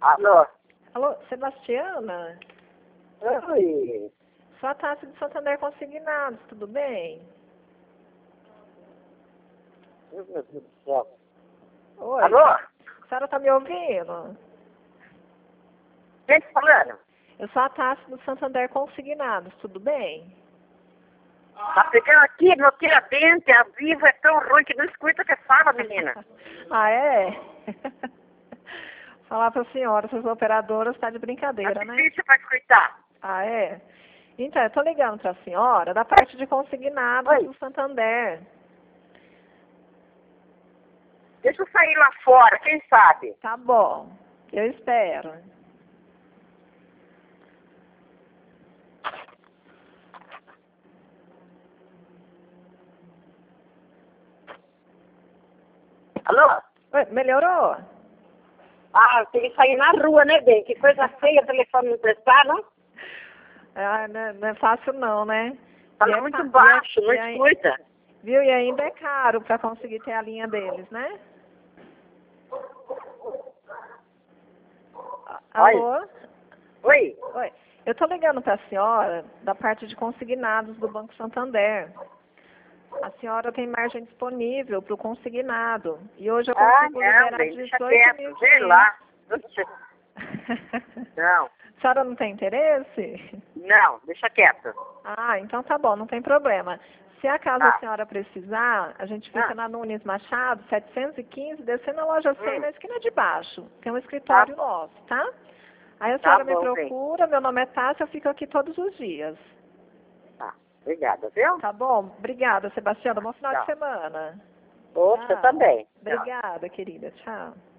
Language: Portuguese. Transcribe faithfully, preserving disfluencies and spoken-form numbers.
Alô? Alô, Sebastiana? Oi. Sou a Tássia de Santander Consignados, tudo bem? Meu Deus do céu. Oi. Alô? A senhora tá me ouvindo? Quem tá falando? Eu sou a Tássia do Santander Consignados, tudo bem? Tá pegando aqui no tiradente, a vivo é tão ruim que não escuta o que fala, menina. Ah, é? Falar pra senhora, essas operadoras tá de É brincadeira, né? difícil pra escutar. Ah, é? Então, eu tô ligando pra senhora da parte de consignados Oi. do Santander. Deixa eu sair lá fora, quem sabe? Tá bom, eu espero. Alô? Oi, melhorou? Ah, tem que sair na rua, né, bem? Que coisa feia o telefone me emprestar, não? Ah, não, é- não é fácil não, né? Fala E é muito ca- baixo, e é- não e é- escuta. Viu? E ainda é caro para conseguir ter a linha deles, né? A- Oi. Alô? Oi. Oi. Eu tô ligando para a senhora da parte de consignados do Banco Santander. A senhora tem margem disponível para o consignado. E hoje eu Ah, consigo não, liberar bem, deixa dezoito mil quieto, e vê quinhentos. lá. Não, A senhora não tem interesse? não, deixa quieto. Ah, então tá bom, não tem problema. Se acaso a Tá. senhora precisar, a gente fica Ah. na Nunes Machado, setecentos e quinze, descendo a loja cem, Hum. na esquina de baixo. Tem um escritório Tá bom. nosso, tá? Aí a Tá senhora me bom, bem. procura, meu nome é Tássia, eu fico aqui todos os dias. Tá, obrigada, viu? Tá bom? Obrigada, Sebastiana. Bom final de Tchau. semana. Você Tchau. também. Tchau. Obrigada, querida. Tchau.